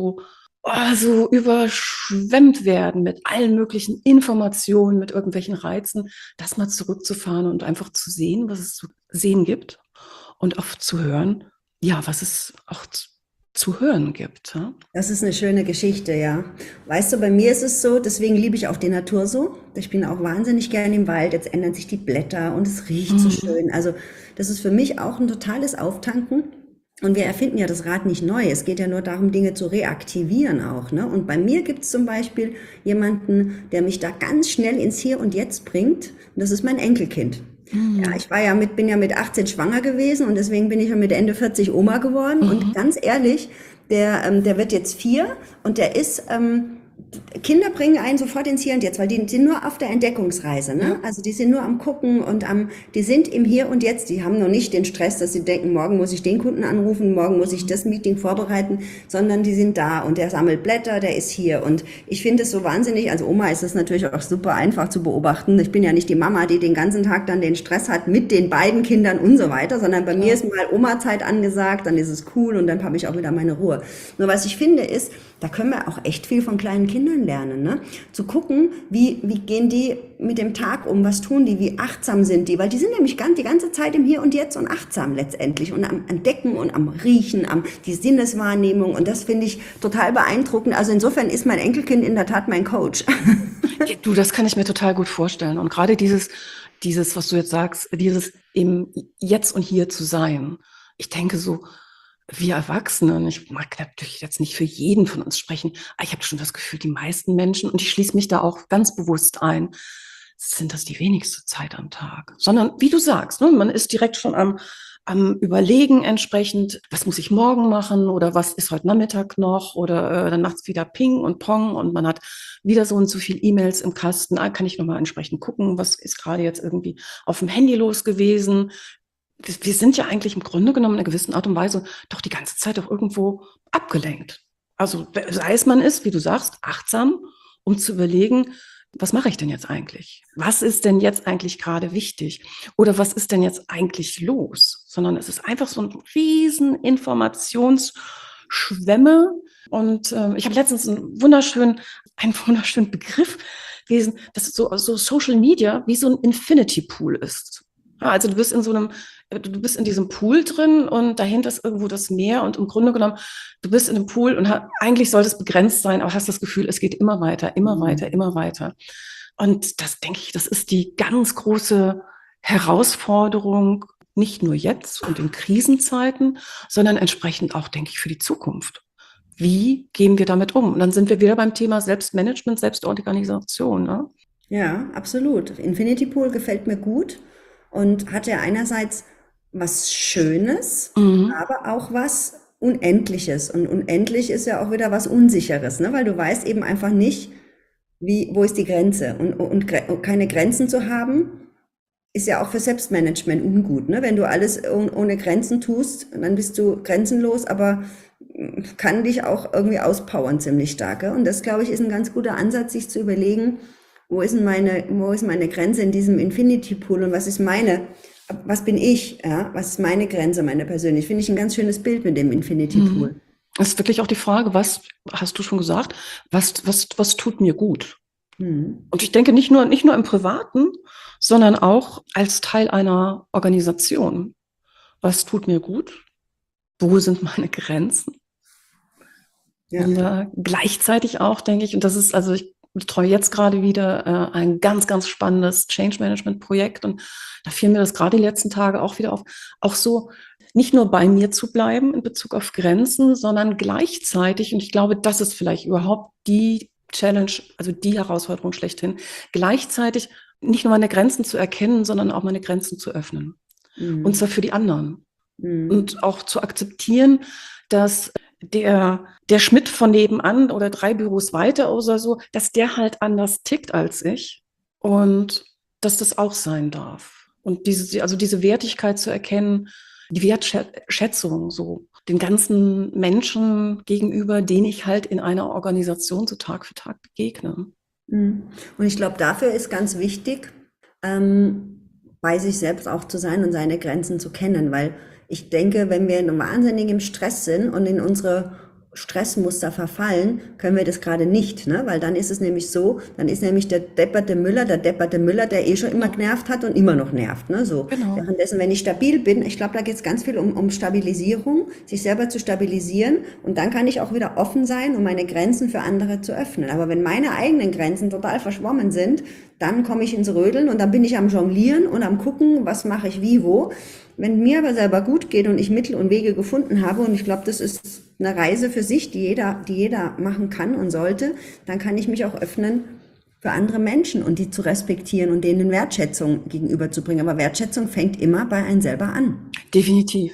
so überschwemmt werden mit allen möglichen Informationen, mit irgendwelchen Reizen, das mal zurückzufahren und einfach zu sehen, was es zu sehen gibt und auch zu hören, ja, was es auch zu hören gibt. Ja? Das ist eine schöne Geschichte, ja. Weißt du, bei mir ist es so, deswegen liebe ich auch die Natur so. Ich bin auch wahnsinnig gerne im Wald. Jetzt ändern sich die Blätter und es riecht so schön. Also das ist für mich auch ein totales Auftanken. Und wir erfinden ja das Rad nicht neu. Es geht ja nur darum, Dinge zu reaktivieren auch, ne? Und bei mir gibt es zum Beispiel jemanden, der mich da ganz schnell ins Hier und Jetzt bringt. Und das ist mein Enkelkind. Ja, bin ja mit 18 schwanger gewesen und deswegen bin ich ja mit Ende 40 Oma geworden. Und ganz ehrlich, der wird jetzt 4 und der ist, Kinder bringen einen sofort ins Hier und Jetzt, weil die sind nur auf der Entdeckungsreise, ne? Ja. Also die sind nur am Gucken und die sind im Hier und Jetzt. Die haben noch nicht den Stress, dass sie denken, morgen muss ich den Kunden anrufen, morgen muss ich das Meeting vorbereiten, sondern die sind da und der sammelt Blätter, der ist hier. Und ich finde es so wahnsinnig, also Oma ist es natürlich auch super einfach zu beobachten. Ich bin ja nicht die Mama, die den ganzen Tag dann den Stress hat mit den beiden Kindern und so weiter, sondern bei mir ist mal Oma-Zeit angesagt, dann ist es cool und dann habe ich auch wieder meine Ruhe. Nur was ich finde ist, da können wir auch echt viel von kleinen Kindern lernen, ne? Zu gucken, wie gehen die mit dem Tag um, was tun die, wie achtsam sind die, weil die sind nämlich die ganze Zeit im Hier und Jetzt und achtsam letztendlich und am Entdecken und am Riechen, die Sinneswahrnehmung und das finde ich total beeindruckend. Also insofern ist mein Enkelkind in der Tat mein Coach. Ja, du, das kann ich mir total gut vorstellen. Und gerade dieses, was du jetzt sagst, dieses im Jetzt und Hier zu sein. Ich denke so, wir Erwachsenen, ich mag natürlich jetzt nicht für jeden von uns sprechen, aber ich habe schon das Gefühl, die meisten Menschen, und ich schließe mich da auch ganz bewusst ein, sind das die wenigste Zeit am Tag. Sondern, wie du sagst, ne, man ist direkt schon am Überlegen entsprechend, was muss ich morgen machen oder was ist heute Nachmittag noch oder dann macht es wieder Ping und Pong und man hat wieder so und so viel E-Mails im Kasten. Kann ich nochmal entsprechend gucken, was ist gerade jetzt irgendwie auf dem Handy los gewesen. Wir sind ja eigentlich im Grunde genommen in einer gewissen Art und Weise doch die ganze Zeit auch irgendwo abgelenkt. Also sei es man ist, wie du sagst, achtsam, um zu überlegen, was mache ich denn jetzt eigentlich? Was ist denn jetzt eigentlich gerade wichtig? Oder was ist denn jetzt eigentlich los? Sondern es ist einfach so ein riesen Informationsschwemme. Und ich habe letztens einen wunderschönen Begriff gelesen, dass so Social Media wie so ein Infinity Pool ist. Ja, also du bist in diesem Pool drin und dahinter ist irgendwo das Meer und im Grunde genommen, du bist in einem Pool und eigentlich sollte es begrenzt sein, aber hast das Gefühl, es geht immer weiter, immer weiter, immer weiter. Und das denke ich, das ist die ganz große Herausforderung, nicht nur jetzt und in Krisenzeiten, sondern entsprechend auch, denke ich, für die Zukunft. Wie gehen wir damit um? Und dann sind wir wieder beim Thema Selbstmanagement, Selbstorganisation. Ne? Ja, absolut. Infinity Pool gefällt mir gut und hat ja einerseits was Schönes, aber auch was Unendliches. Und unendlich ist ja auch wieder was Unsicheres, ne? Weil du weißt eben einfach nicht, wo ist die Grenze. Und keine Grenzen zu haben, ist ja auch für Selbstmanagement ungut, ne? Wenn du alles ohne Grenzen tust, dann bist du grenzenlos, aber kann dich auch irgendwie auspowern ziemlich stark. Ja? Und das, glaube ich, ist ein ganz guter Ansatz, sich zu überlegen, wo ist meine Grenze in diesem Infinity Pool und was bin ich, ja? Was ist meine Grenze, meine persönliche? Finde ich ein ganz schönes Bild mit dem Infinity Pool. Es ist wirklich auch die Frage, was hast du schon gesagt, was tut mir gut? Und ich denke nicht nur im Privaten, sondern auch als Teil einer Organisation. Was tut mir gut? Wo sind meine Grenzen? Ja. Und gleichzeitig auch, denke ich, und das ist, also betreue jetzt gerade wieder ein ganz, ganz spannendes Change-Management-Projekt und da fiel mir das gerade die letzten Tage auch wieder auf, auch so nicht nur bei mir zu bleiben in Bezug auf Grenzen, sondern gleichzeitig, und ich glaube, das ist vielleicht überhaupt die Challenge, also die Herausforderung schlechthin, gleichzeitig nicht nur meine Grenzen zu erkennen, sondern auch meine Grenzen zu öffnen. Und zwar für die anderen. Und auch zu akzeptieren, dass der Schmidt von nebenan oder 3 Büros weiter oder so, dass der halt anders tickt als ich und dass das auch sein darf. Und diese Wertigkeit zu erkennen, die Wertschätzung so den ganzen Menschen gegenüber, denen ich halt in einer Organisation so Tag für Tag begegne. Und ich glaube, dafür ist ganz wichtig, bei sich selbst auch zu sein und seine Grenzen zu kennen, weil ich denke, wenn wir wahnsinnig im Stress sind und in unsere Stressmuster verfallen, können wir das gerade nicht, ne? Weil dann ist es nämlich so, dann ist nämlich der depperte Müller, der eh schon immer genervt hat und immer noch nervt, ne? So. Genau. Währenddessen, wenn ich stabil bin, ich glaube, da geht es ganz viel um Stabilisierung, sich selber zu stabilisieren und dann kann ich auch wieder offen sein, um meine Grenzen für andere zu öffnen. Aber wenn meine eigenen Grenzen total verschwommen sind, dann komme ich ins Rödeln und dann bin ich am Jonglieren und am gucken, was mache ich wie, wo. Wenn mir aber selber gut geht und ich Mittel und Wege gefunden habe, und ich glaube, das ist eine Reise für sich, die jeder machen kann und sollte, dann kann ich mich auch öffnen für andere Menschen und die zu respektieren und denen Wertschätzung gegenüberzubringen. Aber Wertschätzung fängt immer bei einem selber an. Definitiv,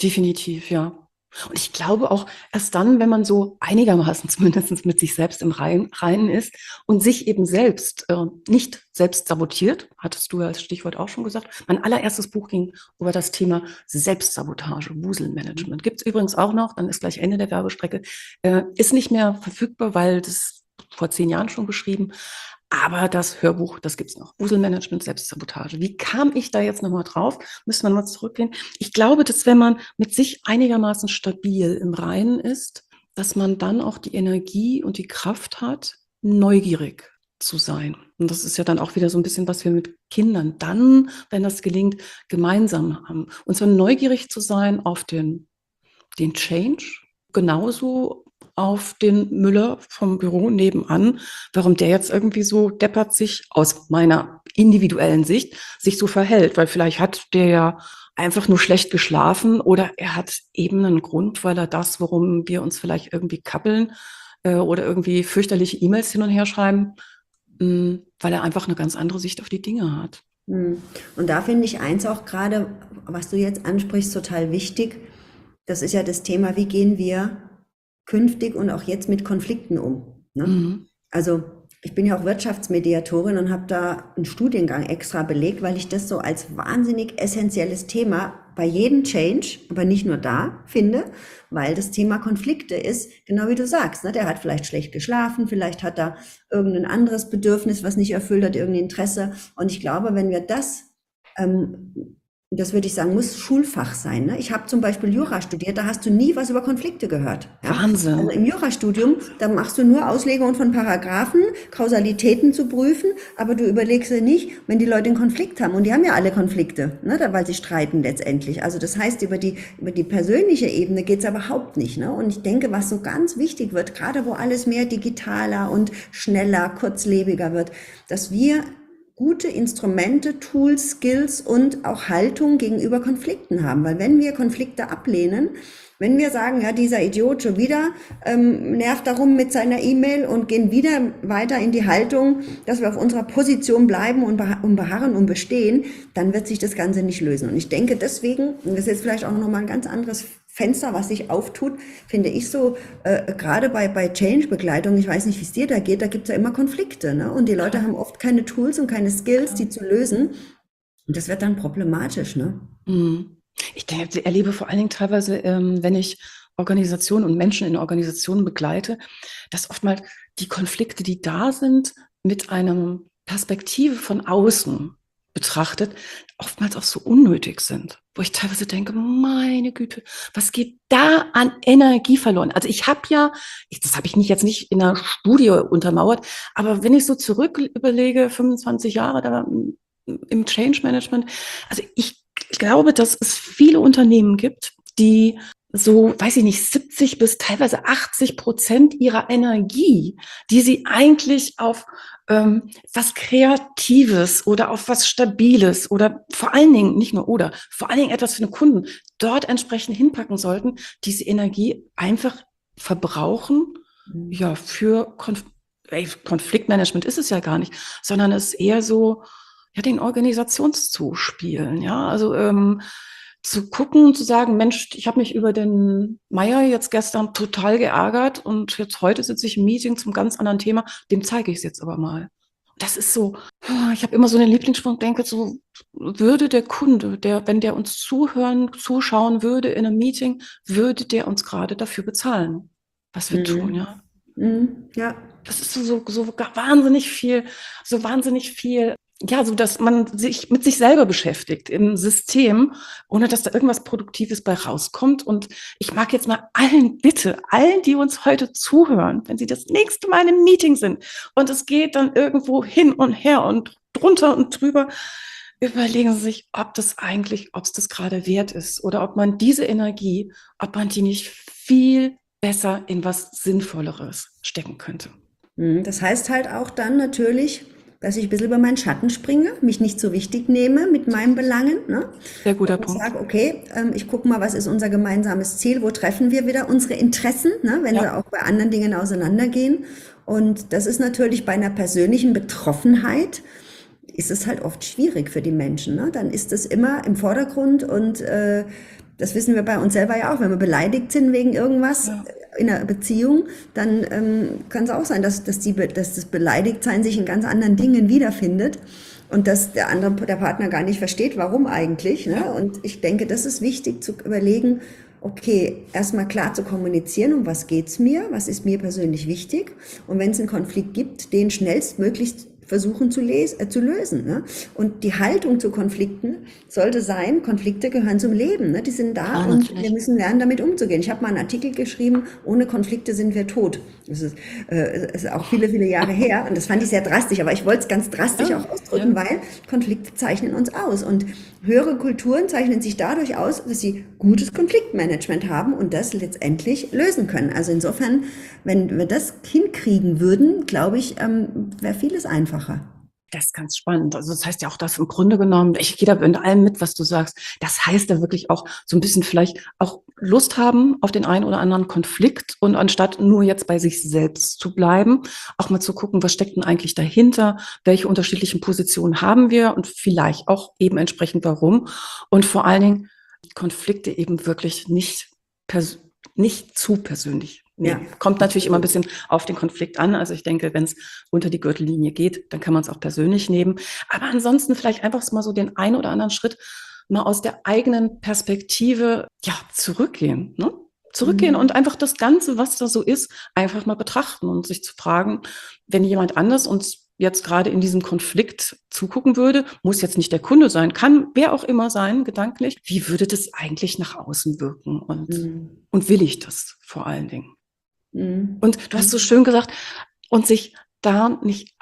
ja. Und ich glaube auch erst dann, wenn man so einigermaßen zumindest mit sich selbst im Reinen ist und sich eben selbst nicht selbst sabotiert, hattest du ja als Stichwort auch schon gesagt. Mein allererstes Buch ging über das Thema Selbstsabotage, Wuselmanagement. Gibt es übrigens auch noch, dann ist gleich Ende der Werbestrecke, ist nicht mehr verfügbar, weil das vor 10 Jahren schon geschrieben. Aber das Hörbuch, das gibt's noch. Wuselmanagement, Selbstsabotage. Wie kam ich da jetzt nochmal drauf? Müssen wir mal zurückgehen. Ich glaube, dass wenn man mit sich einigermaßen stabil im Reinen ist, dass man dann auch die Energie und die Kraft hat, neugierig zu sein. Und das ist ja dann auch wieder so ein bisschen, was wir mit Kindern dann, wenn das gelingt, gemeinsam haben. Und zwar neugierig zu sein auf den Change, genauso auf den Müller vom Büro nebenan, warum der jetzt irgendwie so deppert sich aus meiner individuellen Sicht sich so verhält, weil vielleicht hat der ja einfach nur schlecht geschlafen oder er hat eben einen Grund, weil er das, worum wir uns vielleicht irgendwie kappeln oder irgendwie fürchterliche E-Mails hin und her schreiben, weil er einfach eine ganz andere Sicht auf die Dinge hat. Und da finde ich eins auch gerade, was du jetzt ansprichst, total wichtig. Das ist ja das Thema, wie gehen wir künftig und auch jetzt mit Konflikten um. Ne? Also ich bin ja auch Wirtschaftsmediatorin und habe da einen Studiengang extra belegt, weil ich das so als wahnsinnig essentielles Thema bei jedem Change, aber nicht nur da, finde, weil das Thema Konflikte ist, genau wie du sagst, ne? Der hat vielleicht schlecht geschlafen, vielleicht hat er irgendein anderes Bedürfnis, was nicht erfüllt hat, irgendein Interesse. Und ich glaube, wenn wir das würde ich sagen, muss Schulfach sein. Ne? Ich habe zum Beispiel Jura studiert, da hast du nie was über Konflikte gehört. Ja? Wahnsinn. Also im Jurastudium, da machst du nur Auslegungen von Paragraphen, Kausalitäten zu prüfen, aber du überlegst dir nicht, wenn die Leute einen Konflikt haben, und die haben ja alle Konflikte, ne? Weil sie streiten letztendlich. Also das heißt, über die persönliche Ebene geht's überhaupt nicht. Ne? Und ich denke, was so ganz wichtig wird, gerade wo alles mehr digitaler und schneller, kurzlebiger wird, dass wir gute Instrumente, Tools, Skills und auch Haltung gegenüber Konflikten haben. Weil wenn wir Konflikte ablehnen, wenn wir sagen, ja, dieser Idiot schon wieder nervt darum mit seiner E-Mail und gehen wieder weiter in die Haltung, dass wir auf unserer Position bleiben und beharren und bestehen, dann wird sich das Ganze nicht lösen. Und ich denke deswegen, und das ist jetzt vielleicht auch nochmal ein ganz anderes Fenster, was sich auftut, finde ich so, gerade bei Change-Begleitung, ich weiß nicht, wie es dir da geht, da gibt es ja immer Konflikte, ne? Und die Leute haben oft keine Tools und keine Skills, die zu lösen. Und das wird dann problematisch, ne? Ich erlebe vor allen Dingen teilweise, wenn ich Organisationen und Menschen in Organisationen begleite, dass oftmals die Konflikte, die da sind, mit einer Perspektive von außen betrachtet, oftmals auch so unnötig sind. Wo ich teilweise denke, meine Güte, was geht da an Energie verloren? Also ich habe das habe ich jetzt nicht in einer Studie untermauert, aber wenn ich so zurück überlege, 25 Jahre da im Change Management, also ich glaube, dass es viele Unternehmen gibt, die so, weiß ich nicht, 70 bis teilweise 80% ihrer Energie, die sie eigentlich auf was Kreatives oder auf was Stabiles oder vor allen Dingen, nicht nur oder, vor allen Dingen etwas für den Kunden dort entsprechend hinpacken sollten, diese Energie einfach verbrauchen, ja, für Konfliktmanagement ist es ja gar nicht, sondern es ist eher so, ja, den Organisationszuspielen, ja, also zu gucken und zu sagen, Mensch, ich habe mich über den Meier jetzt gestern total geärgert und jetzt heute sitze ich im Meeting zum ganz anderen Thema, dem zeige ich es jetzt aber mal. Das ist so, ich habe immer so einen Lieblingsspruch, denke so, würde der Kunde, wenn der uns zuschauen würde in einem Meeting, würde der uns gerade dafür bezahlen, was wir tun, ja. Ja. Das ist so wahnsinnig viel, ja, so dass man sich mit sich selber beschäftigt im System, ohne dass da irgendwas Produktives bei rauskommt. Und ich mag jetzt mal allen, die uns heute zuhören, wenn sie das nächste Mal in einem Meeting sind und es geht dann irgendwo hin und her und drunter und drüber, überlegen Sie sich, ob es das gerade wert ist oder ob man diese Energie, ob man die nicht viel besser in was Sinnvolleres stecken könnte. Das heißt halt auch dann natürlich, dass ich ein bisschen über meinen Schatten springe, mich nicht so wichtig nehme mit meinen Belangen, ne? Sehr guter Und Punkt. sage, okay, ich gucke mal, was ist unser gemeinsames Ziel, wo treffen wir wieder unsere Interessen, ne? Wenn sie auch bei anderen Dingen auseinandergehen. Und das ist natürlich bei einer persönlichen Betroffenheit, ist es halt oft schwierig für die Menschen, ne? Dann ist es immer im Vordergrund und das wissen wir bei uns selber ja auch, wenn wir beleidigt sind wegen irgendwas in einer Beziehung, dann kann es auch sein, dass das Beleidigtsein sich in ganz anderen Dingen wiederfindet und dass der Partner gar nicht versteht, warum eigentlich, ne? Und ich denke, das ist wichtig zu überlegen, okay, erstmal klar zu kommunizieren, um was geht's mir, was ist mir persönlich wichtig und wenn es einen Konflikt gibt, den schnellstmöglichst versuchen zu lösen. Ne? Und die Haltung zu Konflikten sollte sein, Konflikte gehören zum Leben. Ne? Die sind da und natürlich. wir müssen lernen, damit umzugehen. Ich habe mal einen Artikel geschrieben, ohne Konflikte sind wir tot. Das ist auch viele, viele Jahre her und das fand ich sehr drastisch, aber ich wollte es ganz drastisch auch ausdrücken, weil Konflikte zeichnen uns aus und höhere Kulturen zeichnen sich dadurch aus, dass sie gutes Konfliktmanagement haben und das letztendlich lösen können. Also insofern, wenn wir das hinkriegen würden, glaube ich, wäre vieles einfacher. Das ist ganz spannend. Also das heißt ja auch, dass im Grunde genommen, ich gehe da mit allem mit, was du sagst, das heißt da wirklich auch so ein bisschen vielleicht auch Lust haben auf den einen oder anderen Konflikt und anstatt nur jetzt bei sich selbst zu bleiben, auch mal zu gucken, was steckt denn eigentlich dahinter, welche unterschiedlichen Positionen haben wir und vielleicht auch eben entsprechend warum und vor allen Dingen Konflikte eben wirklich nicht zu persönlich. Nee, kommt natürlich immer ein bisschen auf den Konflikt an. Also ich denke, wenn es unter die Gürtellinie geht, dann kann man es auch persönlich nehmen. Aber ansonsten vielleicht einfach mal so den einen oder anderen Schritt mal aus der eigenen Perspektive zurückgehen. Ne? Zurückgehen und einfach das Ganze, was da so ist, einfach mal betrachten und sich zu fragen, wenn jemand anders uns jetzt gerade in diesem Konflikt zugucken würde, muss jetzt nicht der Kunde sein, kann wer auch immer sein, gedanklich, wie würde das eigentlich nach außen wirken und will ich das vor allen Dingen? Und du hast so schön gesagt, und sich da nicht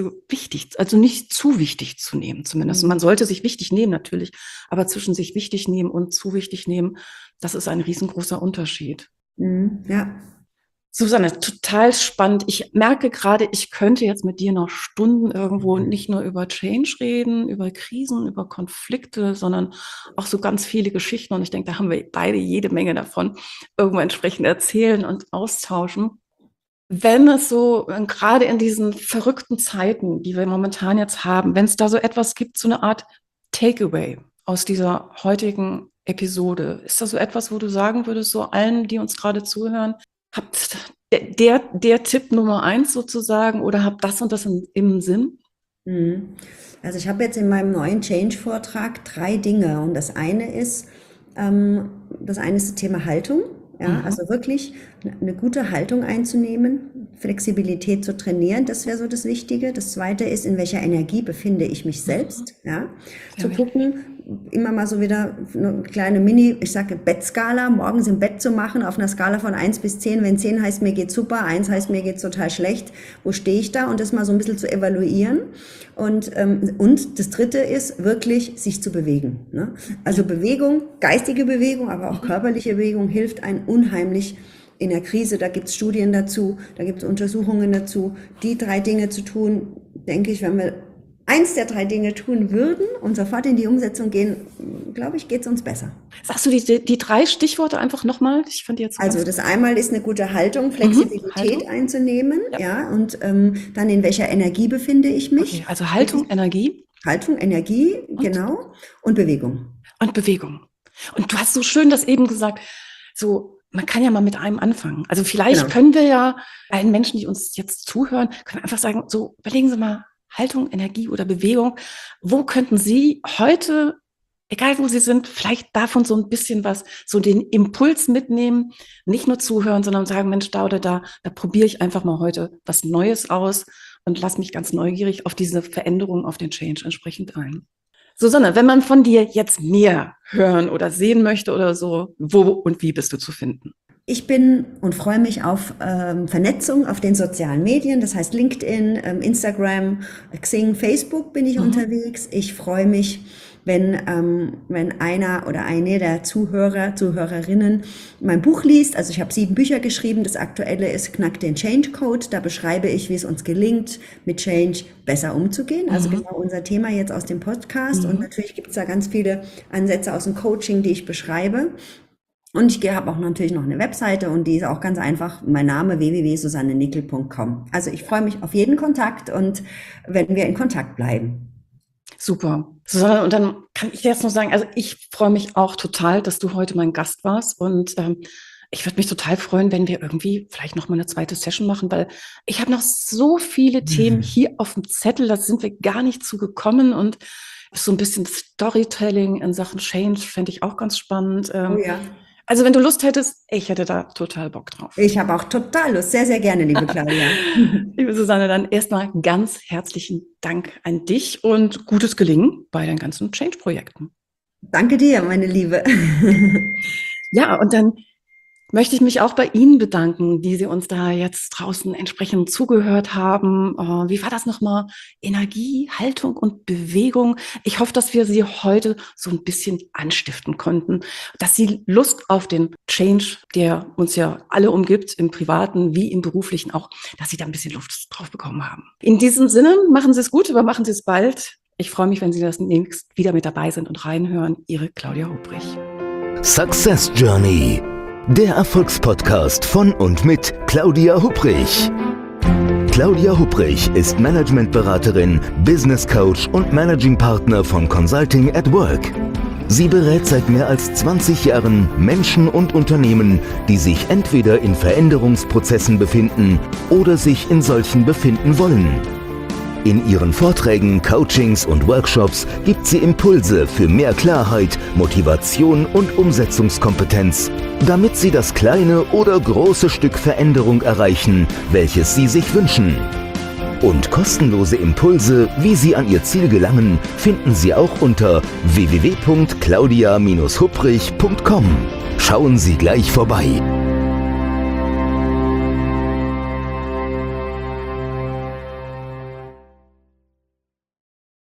nicht zu wichtig zu nehmen zumindest. Man sollte sich wichtig nehmen natürlich, aber zwischen sich wichtig nehmen und zu wichtig nehmen, das ist ein riesengroßer Unterschied. Ja. Susanne, total spannend. Ich merke gerade, ich könnte jetzt mit dir noch Stunden irgendwo nicht nur über Change reden, über Krisen, über Konflikte, sondern auch so ganz viele Geschichten. Und ich denke, da haben wir beide jede Menge davon irgendwo entsprechend erzählen und austauschen. Wenn es so, gerade in diesen verrückten Zeiten, die wir momentan jetzt haben, wenn es da so etwas gibt, so eine Art Takeaway aus dieser heutigen Episode, ist das so etwas, wo du sagen würdest, so allen, die uns gerade zuhören, habt der Tipp Nummer 1 sozusagen oder habt das und das im Sinn? Also ich habe jetzt in meinem neuen Change-Vortrag 3 Dinge und das eine ist das Thema Haltung. Ja, also wirklich eine gute Haltung einzunehmen, Flexibilität zu trainieren, das wäre so das Wichtige. Das zweite ist, in welcher Energie befinde ich mich selbst, ja, zu gucken, immer mal so wieder eine kleine ich sage Bettskala, morgens im Bett zu machen, auf einer Skala von 1 bis 10. Wenn 10 heißt, mir geht's super, 1 heißt, mir geht's total schlecht. Wo stehe ich da? Und das mal so ein bisschen zu evaluieren. Und das Dritte ist wirklich, sich zu bewegen. Ne? Also Bewegung, geistige Bewegung, aber auch körperliche Bewegung hilft einem unheimlich in der Krise. Da gibt's Studien dazu, da gibt's Untersuchungen dazu. Die 3 Dinge zu tun, denke ich, wenn wir eins der 3 Dinge tun würden und sofort in die Umsetzung gehen, glaube ich, geht's uns besser. Sagst du die 3 Stichworte einfach nochmal? Ich fand die jetzt also das einmal ist eine gute Haltung, Flexibilität Haltung einzunehmen, ja, und dann in welcher Energie befinde ich mich? Okay, also Haltung, Energie. Haltung, Energie, genau, und Bewegung. Und Bewegung. Und du hast so schön das eben gesagt, so, man kann ja mal mit einem anfangen. Also vielleicht können wir ja allen Menschen, die uns jetzt zuhören, können einfach sagen, so, überlegen Sie mal, Haltung, Energie oder Bewegung. Wo könnten Sie heute, egal wo Sie sind, vielleicht davon so ein bisschen was, so den Impuls mitnehmen, nicht nur zuhören, sondern sagen, Mensch, da oder da probiere ich einfach mal heute was Neues aus und lass mich ganz neugierig auf diese Veränderung, auf den Change entsprechend ein. Susanne, wenn man von dir jetzt mehr hören oder sehen möchte oder so, wo und wie bist du zu finden? Ich bin und freue mich auf Vernetzung auf den sozialen Medien, das heißt LinkedIn, Instagram, Xing, Facebook bin ich unterwegs. Ich freue mich, wenn einer oder eine der Zuhörerinnen mein Buch liest. Also ich habe 7 Bücher geschrieben. Das aktuelle ist Knack den Change Code. Da beschreibe ich, wie es uns gelingt, mit Change besser umzugehen. Also genau unser Thema jetzt aus dem Podcast. Und natürlich gibt es da ganz viele Ansätze aus dem Coaching, die ich beschreibe. Und ich habe auch natürlich noch eine Webseite und die ist auch ganz einfach, mein Name www.susannenickel.com. Also ich freue mich auf jeden Kontakt und wenn wir in Kontakt bleiben. Super. Susanne, und dann kann ich jetzt nur sagen, also ich freue mich auch total, dass du heute mein Gast warst und ich würde mich total freuen, wenn wir irgendwie vielleicht noch mal eine zweite Session machen, weil ich habe noch so viele Themen hier auf dem Zettel, da sind wir gar nicht zugekommen und so ein bisschen Storytelling in Sachen Change fände ich auch ganz spannend. Oh ja. Also wenn du Lust hättest, ich hätte da total Bock drauf. Ich habe auch total Lust. Sehr, sehr gerne, liebe Claudia. Liebe Susanne, dann erstmal ganz herzlichen Dank an dich und gutes Gelingen bei deinen ganzen Change-Projekten. Danke dir, meine Liebe. Ja, und dann möchte ich mich auch bei Ihnen bedanken, die Sie uns da jetzt draußen entsprechend zugehört haben. Wie war das nochmal? Energie, Haltung und Bewegung. Ich hoffe, dass wir Sie heute so ein bisschen anstiften konnten, dass Sie Lust auf den Change, der uns ja alle umgibt, im Privaten wie im Beruflichen auch, dass Sie da ein bisschen Luft drauf bekommen haben. In diesem Sinne, machen Sie es gut, aber machen Sie es bald. Ich freue mich, wenn Sie das nächst wieder mit dabei sind und reinhören. Ihre Claudia Hubrich. Success Journey. Der Erfolgspodcast von und mit Claudia Hubrich. Claudia Hubrich ist Managementberaterin, Business Coach und Managing Partner von Consulting at Work. Sie berät seit mehr als 20 Jahren Menschen und Unternehmen, die sich entweder in Veränderungsprozessen befinden oder sich in solchen befinden wollen. In ihren Vorträgen, Coachings und Workshops gibt sie Impulse für mehr Klarheit, Motivation und Umsetzungskompetenz, damit sie das kleine oder große Stück Veränderung erreichen, welches sie sich wünschen. Und kostenlose Impulse, wie Sie an Ihr Ziel gelangen, finden Sie auch unter www.claudia-hubrich.com. Schauen Sie gleich vorbei.